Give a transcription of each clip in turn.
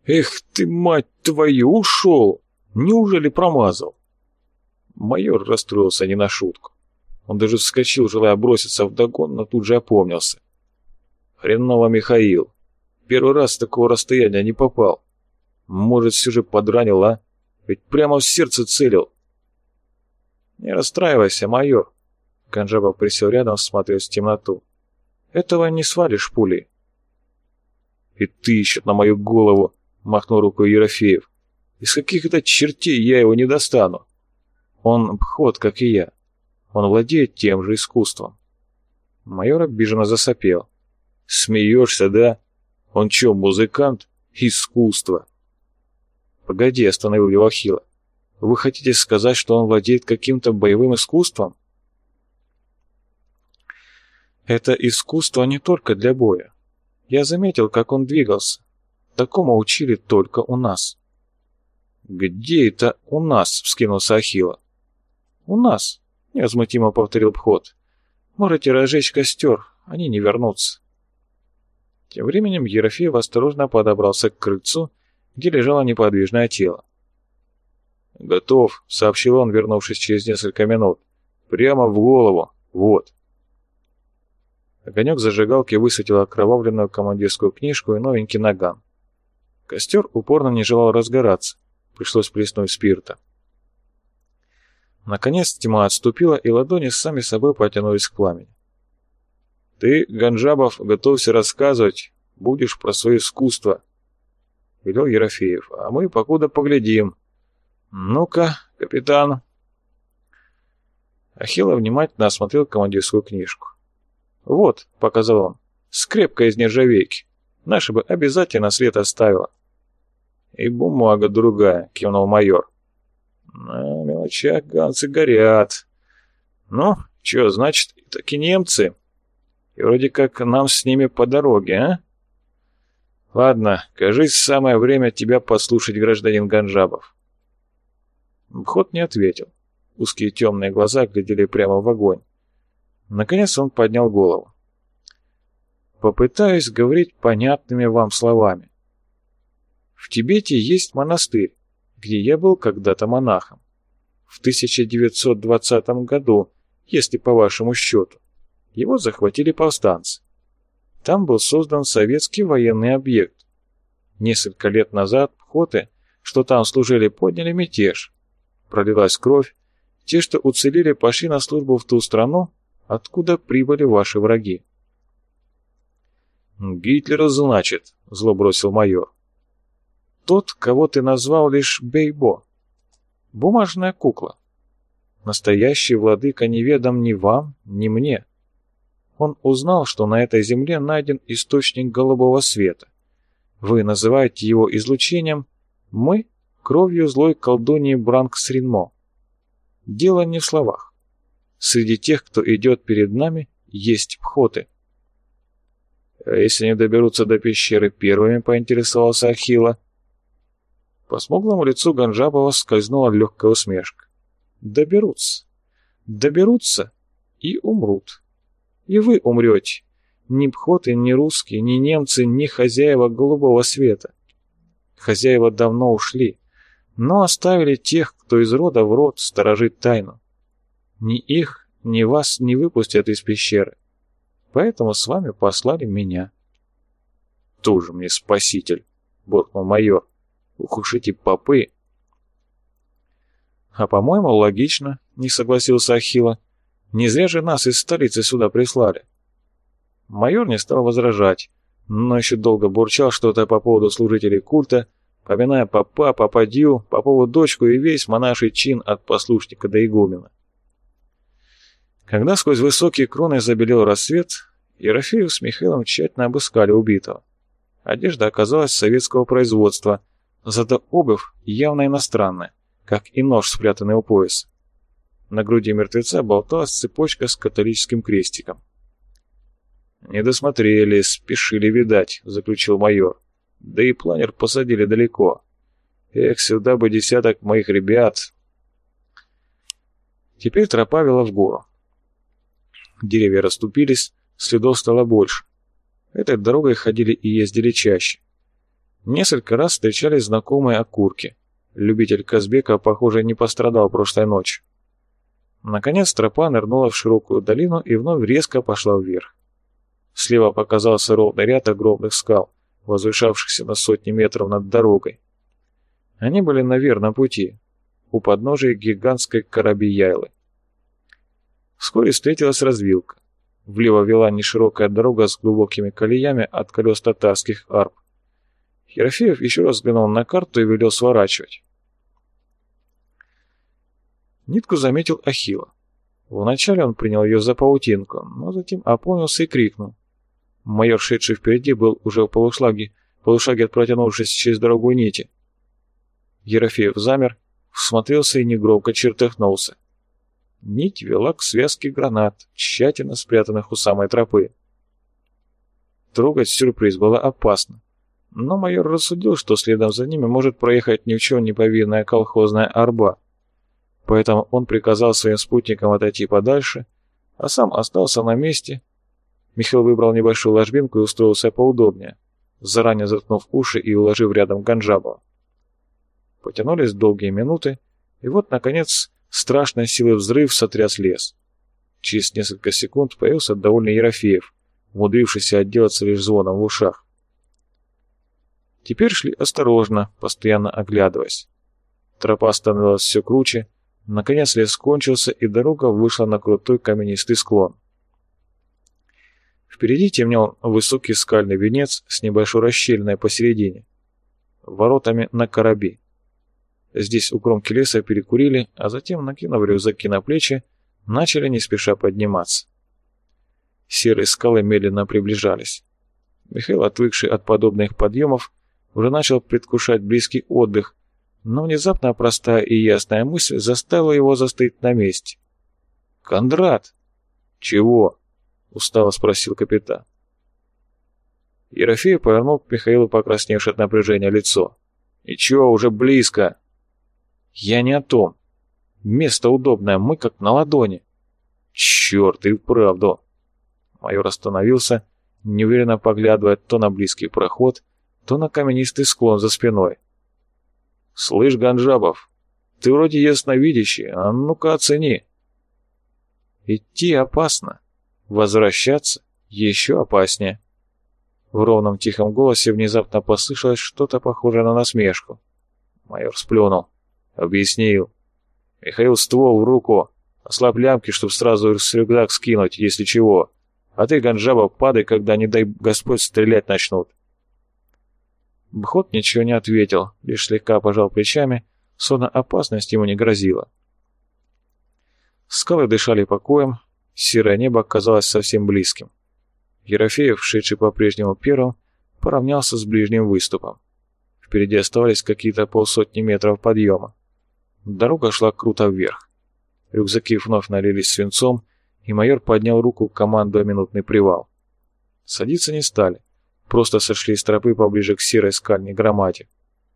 Эх ты, мать твою, ушел! Неужели промазал? Майор расстроился не на шутку. Он даже вскочил, желая броситься вдогон, но тут же опомнился. Хреново, Михаил. Первый раз с такого расстояния не попал. Может, все же подранил, а? Ведь прямо в сердце целил. Не расстраивайся, майор. Ганджабов присел рядом, всматриваясь в темноту. Этого не свалишь пулей. И ты еще на мою голову, махнул рукой Ерофеев. Из каких это чертей я его не достану? Он бхот, как и я. Он владеет тем же искусством. Майор обиженно засопел. Смеешься, да? Он че, музыкант? Искусство. Погоди, остановил его Ахилла. Вы хотите сказать, что он владеет каким-то боевым искусством? Это искусство не только для боя. Я заметил, как он двигался. Такому учили только у нас. Где это у нас? Вскинулся Ахилла. У нас, невозмутимо повторил Бхот. Можете разжечь костер, они не вернутся. Тем временем Ерофеев осторожно подобрался к крыльцу, где лежало неподвижное тело. «Готов», — сообщил он, вернувшись через несколько минут. «Прямо в голову. Вот». Огонек зажигалки высветил окровавленную командирскую книжку и новенький наган. Костер упорно не желал разгораться. Пришлось плеснуть спирта. Наконец тьма отступила, и ладони сами собой потянулись к пламени. «Ты, Ганджабов, готовься рассказывать, будешь про свое искусство», — велел Ерофеев, — «а мы покуда поглядим. Ну-ка, капитан». Ахилла внимательно осмотрел командирскую книжку. «Вот», — показал он, — «скрепка из нержавейки. Наша бы обязательно след оставила». «И бумага другая», — кивнул майор. «На мелочах ганцы горят. Ну, чё, значит, таки немцы? И вроде как нам с ними по дороге, а? Ладно, кажись, самое время тебя послушать, гражданин Ганджабов». Бхот не ответил. Узкие темные глаза глядели прямо в огонь. Наконец он поднял голову. «Попытаюсь говорить понятными вам словами. В Тибете есть монастырь, где я был когда-то монахом. В 1920 году, если по вашему счету, его захватили повстанцы. Там был создан советский военный объект. Несколько лет назад бхоты, что там служили, подняли мятеж. Пролилась кровь. Те, что уцелели, пошли на службу в ту страну, откуда прибыли ваши враги». «Гитлера, значит», — зло бросил майор. «Тот, кого ты назвал лишь Бейбо. Бумажная кукла. Настоящий владыка неведом ни вам, ни мне. Он узнал, что на этой земле найден источник голубого света. Вы называете его излучением, мы — кровью злой колдуньи Брангсринмо. Дело не в словах. Среди тех, кто идет перед нами, есть бхоты». «А если не доберутся до пещеры первыми?» — поинтересовался Ахилла. По смуглому лицу Ганджабова скользнула легкая усмешка. «Доберутся. Доберутся и умрут. И вы умрете. Ни бхоты, ни русские, ни немцы, ни хозяева голубого света. Хозяева давно ушли, но оставили тех, кто из рода в род сторожит тайну. Ни их, ни вас не выпустят из пещеры. Поэтому с вами послали меня». «Тоже мне спаситель», — буркнул майор. «Ух уж эти попы!» «А по-моему, логично», — не согласился Ахилла. «Не зря же нас из столицы сюда прислали». Майор не стал возражать, но еще долго бурчал что-то по поводу служителей культа, поминая попа, попадью, попову дочку и весь монаший чин от послушника до игумена. Когда сквозь высокие кроны забелел рассвет, Ерофеев с Михаилом тщательно обыскали убитого. Одежда оказалась советского производства, зато обувь явно иностранная, как и нож, спрятанный у пояса. На груди мертвеца болталась цепочка с католическим крестиком. «Не досмотрели, спешили, видать», — заключил майор. «Да и планер посадили далеко. Эх, сюда бы десяток моих ребят». Теперь тропа вела в гору. Деревья расступились, следов стало больше. Этой дорогой ходили и ездили чаще. Несколько раз встречались знакомые окурки. Любитель Казбека, похоже, не пострадал прошлой ночью. Наконец тропа нырнула в широкую долину и вновь резко пошла вверх. Слева показался ровный ряд огромных скал, возвышавшихся на сотни метров над дорогой. Они были на верном пути, у подножия гигантской Караби-Яйлы. Вскоре встретилась развилка. Влево вела неширокая дорога с глубокими колеями от колес татарских арб. Ерофеев еще раз взглянул на карту и велел сворачивать. Нитку заметил Ахилла. Вначале он принял ее за паутинку, но затем опомнился и крикнул. Майор, шедший впереди, был уже в полушаге от протянувшись через дорогу нити. Ерофеев замер, всмотрелся и негромко чертыхнулся. Нить вела к связке гранат, тщательно спрятанных у самой тропы. Трогать сюрприз было опасно, но майор рассудил, что следом за ними может проехать ни в чем не повинная колхозная арба. Поэтому он приказал своим спутникам отойти подальше, а сам остался на месте. Михаил выбрал небольшую ложбинку и устроился поудобнее, заранее заткнув уши и уложив рядом Ганджабова. Потянулись долгие минуты, и вот, наконец, страшной силы взрыв сотряс лес. Через несколько секунд появился довольный Ерофеев, умудрившийся отделаться лишь звоном в ушах. Теперь шли осторожно, постоянно оглядываясь. Тропа становилась все круче, наконец лес кончился, и дорога вышла на крутой каменистый склон. Впереди темнел высокий скальный венец с небольшой расщелиной посередине, воротами на Караби. Здесь у кромки леса перекурили, а затем, накинув рюкзаки на плечи, начали не спеша подниматься. Серые скалы медленно приближались. Михаил, отвыкший от подобных подъемов, уже начал предвкушать близкий отдых, но внезапно простая и ясная мысль заставила его застыть на месте. «Кондрат!» «Чего?» — устало спросил капитан. Ерофеев повернул к Михаилу покрасневшее от напряжения лицо. «Ничего, уже близко!» «Я не о том. Место удобное, мы как на ладони». «Черт, и вправду!» Майор остановился, неуверенно поглядывая то на близкий проход, то на каменистый склон за спиной. «Слышь, Ганджабов, ты вроде ясновидящий, а ну-ка оцени». Идти опасно, возвращаться еще опаснее. В ровном тихом голосе внезапно послышалось что-то похожее на насмешку. Майор сплюнул. Объяснил. Михаил, ствол в руку. Ослабь лямки, чтоб сразу с рюкзак скинуть, если чего. А ты, Ганджабов, падай, когда, не дай Господь, стрелять начнут. Бхот ничего не ответил, лишь слегка пожал плечами, словно опасность ему не грозила. Скалы дышали покоем, серое небо казалось совсем близким. Ерофеев, шедший по-прежнему первым, поравнялся с ближним выступом. Впереди оставались какие-то полсотни метров подъема. Дорога шла круто вверх. Рюкзаки вновь налились свинцом, и майор поднял руку, командуя минутный привал. Садиться не стали, просто сошли с тропы поближе к серой скальной громаде.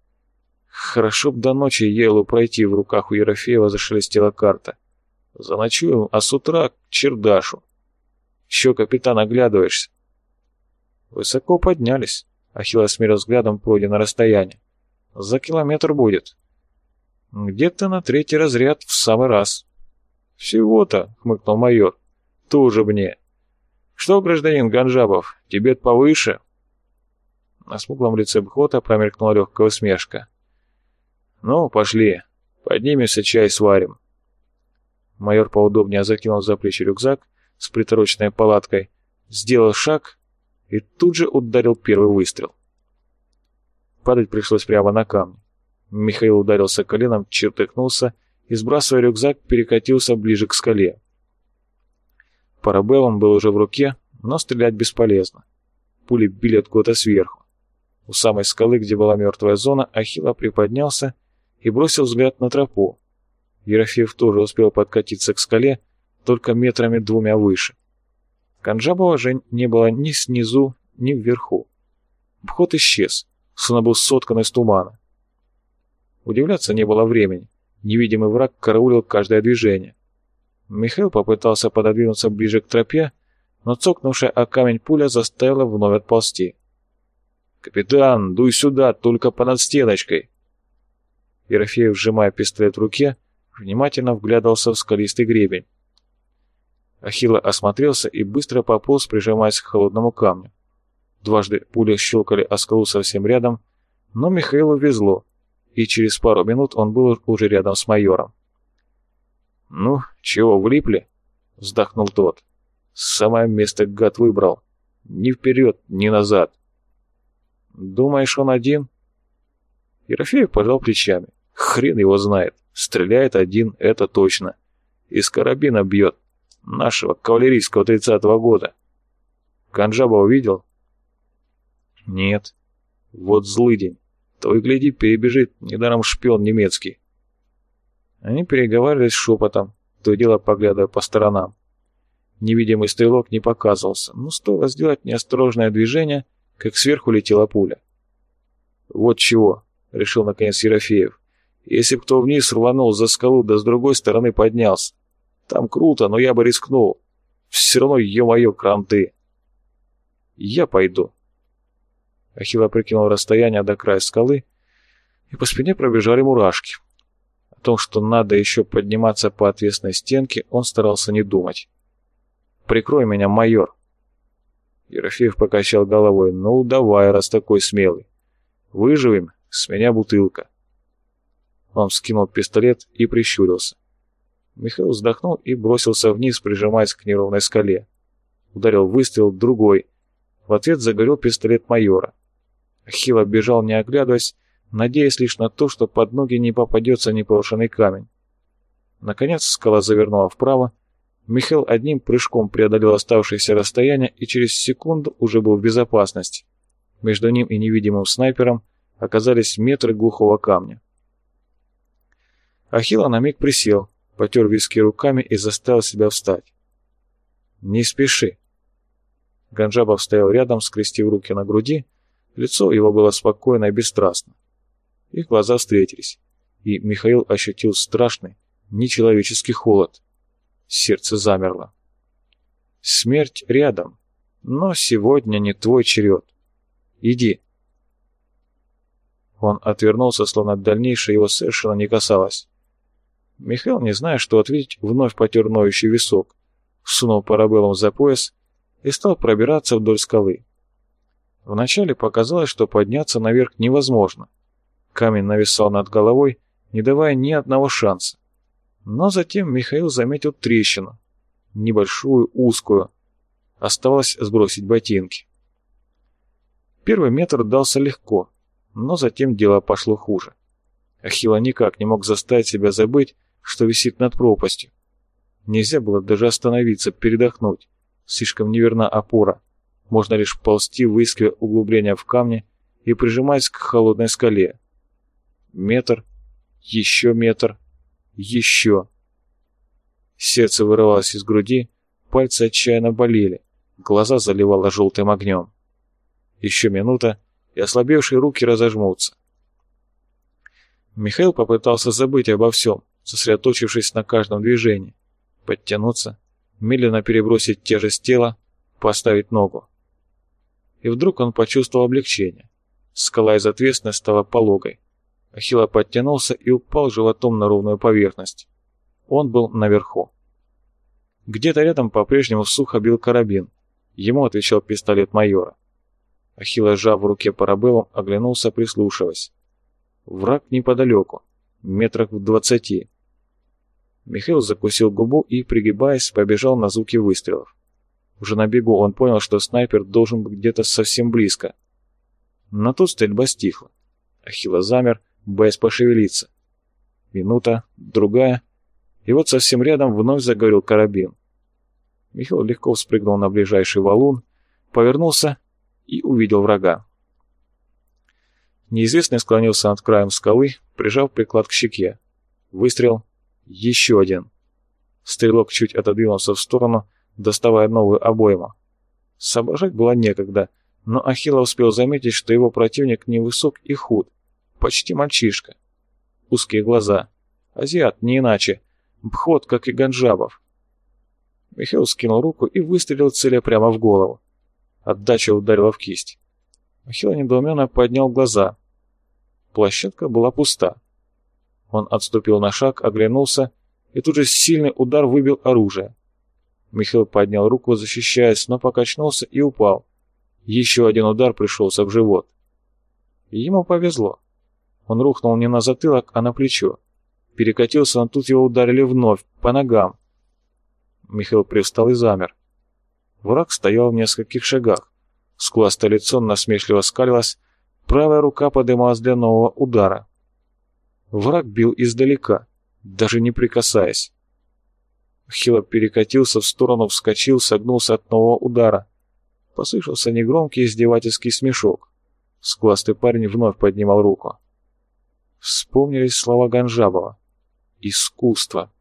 Хорошо б до ночи Ейлу пройти, в руках у Ерофеева зашелестела карта. Заночуем, а с утра к Чердашу. Еще, капитан, оглядываешься. Высоко поднялись. Ахилл осмерил взглядом пройденное расстояние. За километр будет. Где-то на третий разряд в самый раз. Всего-то, хмыкнул майор. Тоже мне. Что, гражданин Ганджабов, тебе повыше? На смуглом лице Бхота промелькнула легкая усмешка. Ну, пошли. Поднимемся, чай сварим. Майор поудобнее закинул за плечи рюкзак с притороченной палаткой, сделал шаг и тут же ударил первый выстрел. Падать пришлось прямо на камни. Михаил ударился коленом, чертыхнулся и, сбрасывая рюкзак, перекатился ближе к скале. Парабеллум был уже в руке, но стрелять бесполезно. Пули били откуда-то сверху. У самой скалы, где была мертвая зона, Ахилл приподнялся и бросил взгляд на тропу. Ерофеев тоже успел подкатиться к скале, только метрами двумя выше. Ганджабова же не было ни снизу, ни вверху. Бхот исчез, словно был соткан из тумана. Удивляться не было времени. Невидимый враг караулил каждое движение. Михаил попытался пододвинуться ближе к тропе, но цокнувшая о камень пуля заставила вновь отползти. «Капитан, дуй сюда, только понад стеночкой!» Ерофеев, сжимая пистолет в руке, внимательно вглядывался в скалистый гребень. Ахилла осмотрелся и быстро пополз, прижимаясь к холодному камню. Дважды пули щелкали о скалу совсем рядом, но Михаилу везло, и через пару минут он был уже рядом с майором. «Ну, чего, влипли?» — вздохнул тот. «Самое место гад выбрал. Ни вперед, ни назад». «Думаешь, он один?» Ерофеев пожал плечами. «Хрен его знает. Стреляет один, это точно. Из карабина бьет. Нашего, кавалерийского 30-го года. Канджаба видел?» «Нет. Вот злыдень. То и гляди, перебежит, недаром шпион немецкий». Они переговаривались шепотом, то и дело поглядывая по сторонам. Невидимый стрелок не показывался, но стоило сделать неосторожное движение, как сверху летела пуля. «Вот чего», — решил наконец Ерофеев, — «если б кто вниз рванул за скалу, да с другой стороны поднялся. Там круто, но я бы рискнул. Все равно, ё-моё, кранты». «Я пойду». Ахилла прикинул расстояние до края скалы, и по спине пробежали мурашки. О том, что надо еще подниматься по отвесной стенке, он старался не думать. «Прикрой меня, майор». Ерофеев покачал головой. «Ну, давай, раз такой смелый. Выживем, с меня бутылка». Он вскинул пистолет и прищурился. Михаил вздохнул и бросился вниз, прижимаясь к неровной скале. Ударил выстрел, другой. В ответ загорел пистолет майора. Ахилла бежал, не оглядываясь, надеясь лишь на то, что под ноги не попадется непрошенный камень. Наконец скала завернула вправо. Михаил одним прыжком преодолел оставшееся расстояние и через секунду уже был в безопасности. Между ним и невидимым снайпером оказались метры глухого камня. Ахилла на миг присел, потер виски руками и заставил себя встать. «Не спеши». Ганджабов стоял рядом, скрестив руки на груди, лицо его было спокойно и бесстрастно. Их глаза встретились, и Михаил ощутил страшный, нечеловеческий холод. Сердце замерло. «Смерть рядом, но сегодня не твой черед. Иди». Он отвернулся, словно дальнейшее его совершенно не касалось. Михаил, не зная, что ответить, вновь потер ноющий висок, сунул парабеллум за пояс и стал пробираться вдоль скалы. Вначале показалось, что подняться наверх невозможно. Камень нависал над головой, не давая ни одного шанса. Но затем Михаил заметил трещину, небольшую, узкую. Оставалось сбросить ботинки. Первый метр дался легко, но затем дело пошло хуже. Ахилла никак не мог заставить себя забыть, что висит над пропастью. Нельзя было даже остановиться, передохнуть. Слишком неверна опора. Можно лишь ползти, выискивая углубления в камне и прижимаясь к холодной скале. Метр, еще метр, еще. Сердце вырывалось из груди, пальцы отчаянно болели, глаза заливало желтым огнем. Еще минута, и ослабевшие руки разожмутся. Михаил попытался забыть обо всем, сосредоточившись на каждом движении. Подтянуться, медленно перебросить тяжесть тела, поставить ногу. И вдруг он почувствовал облегчение. Скала из отвесной стала пологой. Ахилла подтянулся и упал животом на ровную поверхность. Он был наверху. Где-то рядом по-прежнему сухо бил карабин. Ему отвечал пистолет майора. Ахилла, сжав в руке парабеллум, оглянулся, прислушиваясь. Враг неподалеку, метрах в 20. Михаил закусил губу и, пригибаясь, побежал на звуки выстрелов. Уже на бегу он понял, что снайпер должен быть где-то совсем близко. Но тут стрельба стихла. Ахилла замер, боясь пошевелиться. Минута, другая, и вот совсем рядом вновь загорел карабин. Михаил легко спрыгнул на ближайший валун, повернулся и увидел врага. Неизвестный склонился над краем скалы, прижав приклад к щеке. Выстрел. Еще один. Стрелок чуть отодвинулся в сторону, доставая новую обойму. Соображать было некогда, но Ахилла успел заметить, что его противник невысок и худ, почти мальчишка. Узкие глаза. Азиат, не иначе. Бхот, как и Ганджабов. Михаил скинул руку и выстрелил, целя прямо в голову. Отдача ударила в кисть. Ахилл недоуменно поднял глаза. Площадка была пуста. Он отступил на шаг, оглянулся, и тут же сильный удар выбил оружие. Михаил поднял руку, защищаясь, но покачнулся и упал. Еще один удар пришелся в живот. Ему повезло. Он рухнул не на затылок, а на плечо. Перекатился, но тут его ударили вновь, по ногам. Михаил привстал и замер. Враг стоял в нескольких шагах. Скуластое лицо насмешливо скалилось, правая рука подымалась для нового удара. Враг бил издалека, даже не прикасаясь. Ахилл перекатился в сторону, вскочил, согнулся от нового удара. Послышался негромкий издевательский смешок. Скуластый парень вновь поднимал руку. Вспомнились слова Ганжабова. «Искусство».